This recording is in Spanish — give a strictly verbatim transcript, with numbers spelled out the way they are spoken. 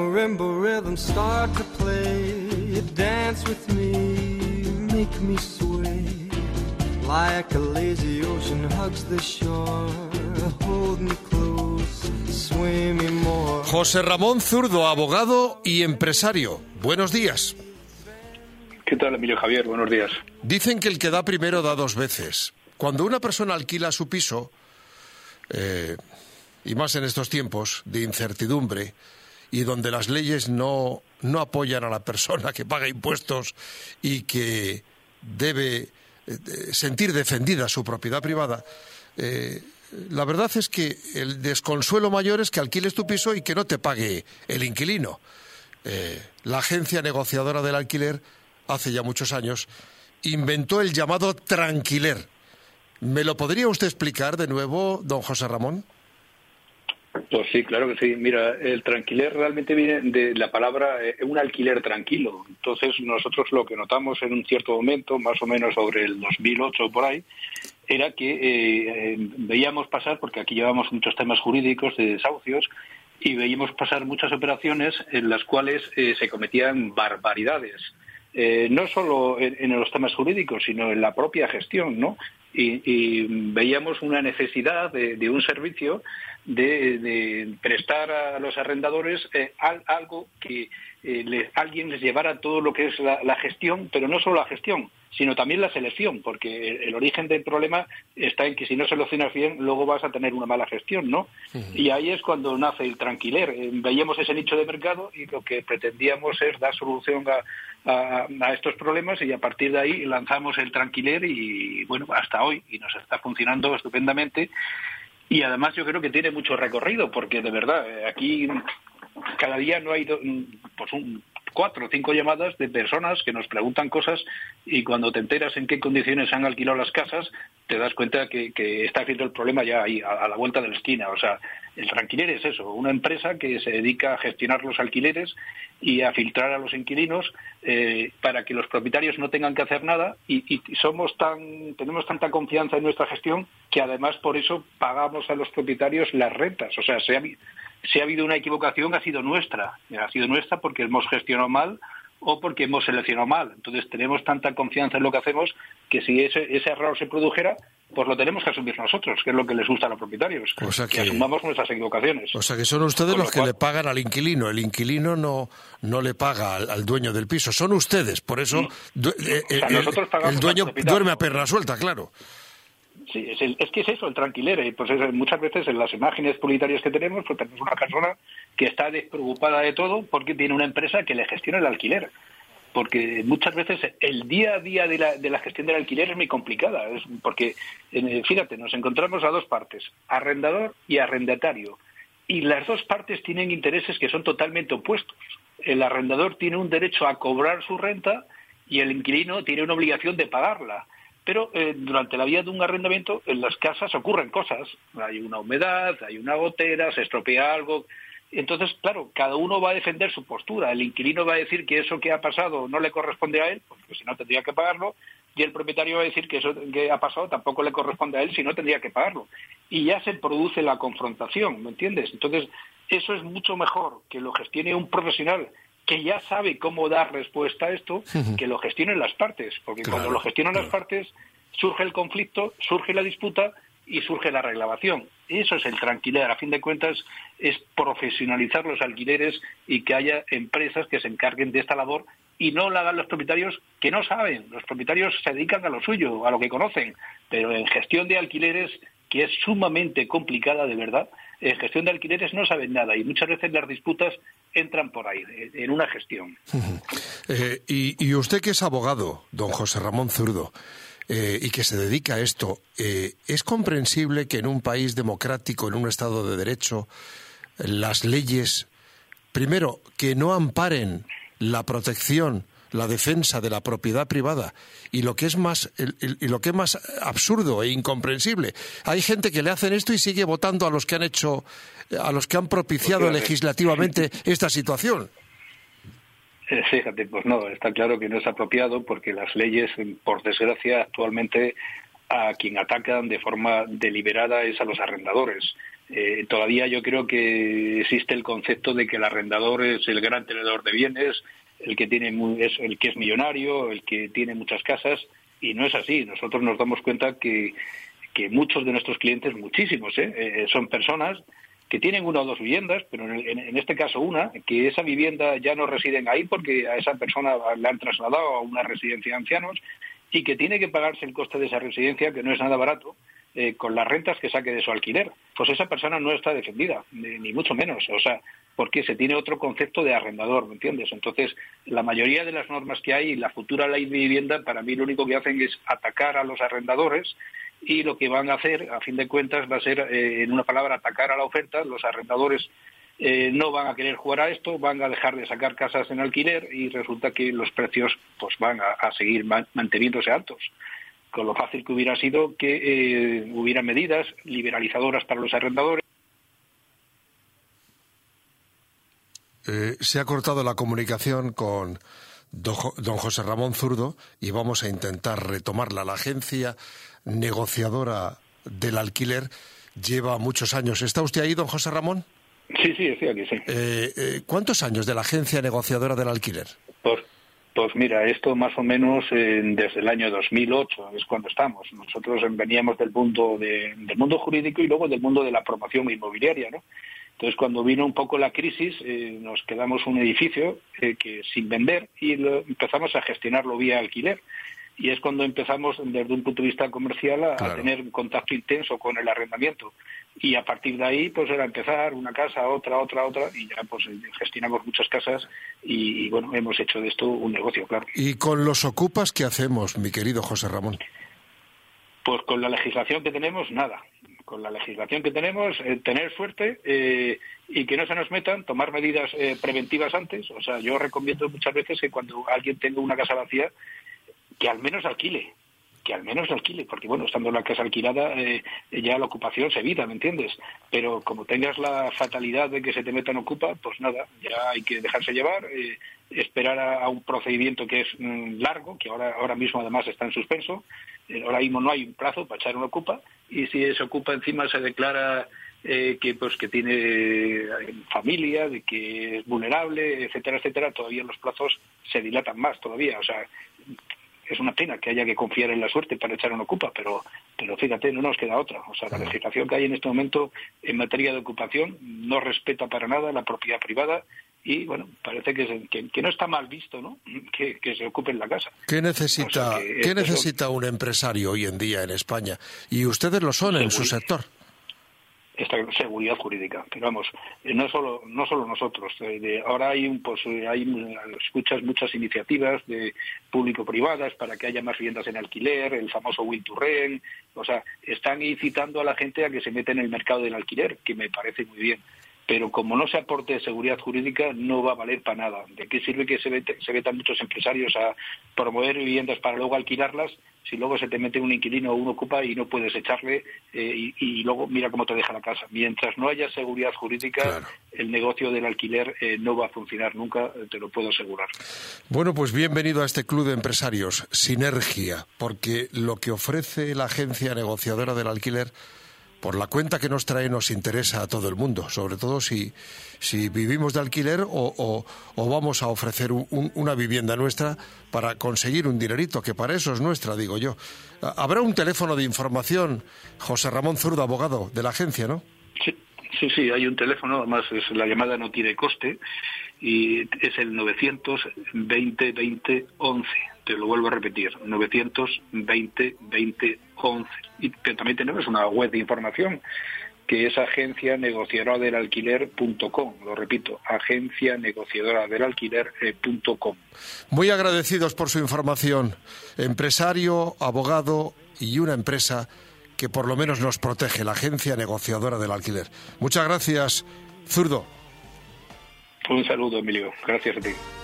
marimba rhythm start to play, dance with me, make me sway, like a lazy ocean hugs the shore, hold me close, sway me more. José Ramón Zurdo, abogado y empresario. Buenos días. ¿Qué tal, Emilio Javier? Buenos días. Dicen que el que da primero da dos veces. Cuando una persona alquila su piso, eh, y más en estos tiempos de incertidumbre y donde las leyes no, no apoyan a la persona que paga impuestos y que debe eh, sentir defendida su propiedad privada, eh, la verdad es que el desconsuelo mayor es que alquiles tu piso y que no te pague el inquilino. Eh, la agencia negociadora del alquiler, hace ya muchos años, inventó el llamado tranquiler. ¿Me lo podría usted explicar de nuevo, don José Ramón? Pues sí, claro que sí. Mira, el tranquiler realmente viene de la palabra eh, un alquiler tranquilo. Entonces nosotros lo que notamos en un cierto momento, más o menos sobre el dos mil ocho por ahí, era que eh, eh, veíamos pasar, porque aquí llevamos muchos temas jurídicos de desahucios, y veíamos pasar muchas operaciones en las cuales eh, se cometían barbaridades. Eh, no solo en, en los temas jurídicos, sino en la propia gestión, ¿no? Y, y veíamos una necesidad de, de un servicio de, de prestar a los arrendadores eh, al, algo que eh, les, alguien les llevara todo lo que es la, la gestión, pero no solo la gestión, sino también la selección, porque el, el origen del problema está en que si no seleccionas bien, luego vas a tener una mala gestión, ¿no? Uh-huh. Y ahí es cuando nace el tranquiler. Eh, veíamos ese nicho de mercado y lo que pretendíamos es dar solución a A, a estos problemas, y a partir de ahí lanzamos el tranquiler y bueno, hasta hoy, y nos está funcionando estupendamente. Y además yo creo que tiene mucho recorrido, porque de verdad aquí cada día no hay do, pues un cuatro o cinco llamadas de personas que nos preguntan cosas, y cuando te enteras en qué condiciones han alquilado las casas, te das cuenta que, que está viendo el problema ya ahí, a, a la vuelta de la esquina. O sea, el tranquiler es eso, una empresa que se dedica a gestionar los alquileres y a filtrar a los inquilinos eh, para que los propietarios no tengan que hacer nada, y, y somos tan tenemos tanta confianza en nuestra gestión que además por eso pagamos a los propietarios las rentas. O sea, se ha, si ha habido una equivocación, ha sido nuestra, ha sido nuestra porque hemos gestionado mal o porque hemos seleccionado mal. Entonces tenemos tanta confianza en lo que hacemos que si ese, ese error se produjera, pues lo tenemos que asumir nosotros, que es lo que les gusta a los propietarios, o sea que, que asumamos nuestras equivocaciones. O sea que son ustedes Con los lo que cual, le pagan al inquilino, el inquilino no no le paga al, al dueño del piso, son ustedes, por eso du- eh, o sea, el, nosotros pagamos el dueño al propietario. duerme a perna suelta, claro. Sí, es, el, es que es eso, el tranquiler. Y pues es, muchas veces en las imágenes publicitarias que tenemos, pues tenemos una persona que está despreocupada de todo porque tiene una empresa que le gestiona el alquiler. Porque muchas veces el día a día de la, de la gestión del alquiler es muy complicada. Es porque, eh, fíjate, nos encontramos a dos partes, arrendador y arrendatario. Y las dos partes tienen intereses que son totalmente opuestos. El arrendador tiene un derecho a cobrar su renta y el inquilino tiene una obligación de pagarla. Pero eh, durante la vida de un arrendamiento en las casas ocurren cosas. Hay una humedad, hay una gotera, se estropea algo. Entonces, claro, cada uno va a defender su postura. El inquilino va a decir que eso que ha pasado no le corresponde a él, porque si no tendría que pagarlo, y el propietario va a decir que eso que ha pasado tampoco le corresponde a él, si no tendría que pagarlo. Y ya se produce la confrontación, ¿me entiendes? Entonces, eso es mucho mejor que lo gestione un profesional que ya sabe cómo dar respuesta a esto, que lo gestionen las partes, porque claro, cuando lo gestionan claro. las partes, surge el conflicto, surge la disputa y surge la reclamación. Eso es el tranquiler. A fin de cuentas, es profesionalizar los alquileres y que haya empresas que se encarguen de esta labor y no la hagan los propietarios que no saben. Los propietarios se dedican a lo suyo, a lo que conocen, pero en gestión de alquileres, que es sumamente complicada de verdad, en gestión de alquileres no saben nada y muchas veces las disputas entran por ahí, en una gestión. eh, y, y usted que es abogado, don José Ramón Zurdo, eh, y que se dedica a esto, eh, ¿es comprensible que en un país democrático, en un Estado de Derecho, las leyes, primero, que no amparen la protección, la defensa de la propiedad privada, y lo que es más el, el, y lo que es más absurdo e incomprensible, hay gente que le hacen esto y sigue votando a los que han hecho, a los que han propiciado pues legislativamente esta situación? Fíjate, pues no, está claro que no es apropiado porque las leyes, por desgracia, actualmente a quien atacan de forma deliberada es a los arrendadores. Eh, todavía yo creo que existe el concepto de que el arrendador es el gran tenedor de bienes, el que tiene muy, es el que es millonario, el que tiene muchas casas, y no es así. Nosotros nos damos cuenta que, que muchos de nuestros clientes, muchísimos, ¿eh? Eh, son personas que tienen una o dos viviendas, pero en, en, en este caso una, que esa vivienda ya no residen ahí porque a esa persona le han trasladado a una residencia de ancianos y que tiene que pagarse el coste de esa residencia, que no es nada barato, eh, con las rentas que saque de su alquiler. Pues esa persona no está defendida, ni, ni mucho menos, o sea, porque se tiene otro concepto de arrendador, ¿me entiendes? Entonces, la mayoría de las normas que hay y la futura ley de vivienda, para mí lo único que hacen es atacar a los arrendadores, y lo que van a hacer, a fin de cuentas, va a ser, eh, en una palabra, atacar a la oferta. Los arrendadores eh, no van a querer jugar a esto, van a dejar de sacar casas en alquiler y resulta que los precios pues van a, a seguir man, manteniéndose altos. Con lo fácil que hubiera sido que eh, hubiera medidas liberalizadoras para los arrendadores. Eh, se ha cortado la comunicación con don José Ramón Zurdo y vamos a intentar retomarla. La agencia negociadora del alquiler lleva muchos años. ¿Está usted ahí, don José Ramón? Sí, sí, estoy aquí, sí. Eh, eh, ¿Cuántos años de la agencia negociadora del alquiler? Pues, pues mira, esto más o menos eh, desde el año dos mil ocho es cuando estamos. Nosotros veníamos del mundo de, del mundo jurídico y luego del mundo de la promoción inmobiliaria, ¿no? Entonces, cuando vino un poco la crisis, eh, nos quedamos un edificio eh, que sin vender y lo, empezamos a gestionarlo vía alquiler. Y es cuando empezamos, desde un punto de vista comercial, a, claro. a tener un contacto intenso con el arrendamiento. Y a partir de ahí, pues era empezar una casa, otra, otra, otra, y ya pues gestionamos muchas casas y, y bueno, hemos hecho de esto un negocio, claro. ¿Y con los ocupas qué hacemos, mi querido José Ramón? Pues con la legislación que tenemos, nada. Con la legislación que tenemos, eh, tener suerte eh, y que no se nos metan, tomar medidas eh, preventivas antes. O sea, yo recomiendo muchas veces que cuando alguien tenga una casa vacía, que al menos alquile, que al menos alquile, porque bueno, estando la casa alquilada eh, ya la ocupación se evita, ¿me entiendes? Pero como tengas la fatalidad de que se te metan ocupa, pues nada, ya hay que dejarse llevar, eh, esperar a, a un procedimiento que es mm, largo, que ahora ahora mismo además está en suspenso, eh, ahora mismo no hay un plazo para echar una ocupa, y si ese ocupa encima se declara eh, que pues que tiene familia, de que es vulnerable, etcétera, etcétera, todavía los plazos se dilatan más todavía, o sea, es una pena que haya que confiar en la suerte para echar una ocupa, pero pero fíjate, no nos queda otra. O sea, la legislación que hay en este momento en materia de ocupación no respeta para nada la propiedad privada y, bueno, parece que, que, que no está mal visto, ¿no?, que, que se ocupe en la casa. ¿Qué necesita, o sea, ¿qué necesita son... un empresario hoy en día en España? Y ustedes lo son en su sector. Esta seguridad jurídica, pero vamos, no solo no solo nosotros. Eh, de, ahora hay un pues hay escuchas muchas iniciativas de público-privadas para que haya más viviendas en alquiler, el famoso Will to Rent, o sea, están incitando a la gente a que se meta en el mercado del alquiler, que me parece muy bien. Pero como no se aporte seguridad jurídica, no va a valer para nada. ¿De qué sirve que se, vete, se metan muchos empresarios a promover viviendas para luego alquilarlas si luego se te mete un inquilino o un ocupa y no puedes echarle eh, y, y luego mira cómo te deja la casa? Mientras no haya seguridad jurídica, claro, el negocio del alquiler eh, no va a funcionar nunca, te lo puedo asegurar. Bueno, pues bienvenido a este club de empresarios, Sinergia, porque lo que ofrece la agencia negociadora del alquiler, por la cuenta que nos trae, nos interesa a todo el mundo, sobre todo si, si vivimos de alquiler o, o, o vamos a ofrecer un, un, una vivienda nuestra para conseguir un dinerito, que para eso es nuestra, digo yo. Habrá un teléfono de información, José Ramón Zurdo, abogado de la agencia, ¿no? Sí, sí, sí, hay un teléfono, además es, la llamada no tiene coste, y es el novecientos veinte veinte once. Te lo vuelvo a repetir, novecientos veinte veinte once. Y pero también tenemos una web de información que es agencia negociadora del alquiler punto com. Lo repito, agencia negociadora del alquiler punto com. Muy agradecidos por su información. Empresario, abogado y una empresa que por lo menos nos protege, la agencia negociadora del alquiler. Muchas gracias, Zurdo. Un saludo, Emilio. Gracias a ti.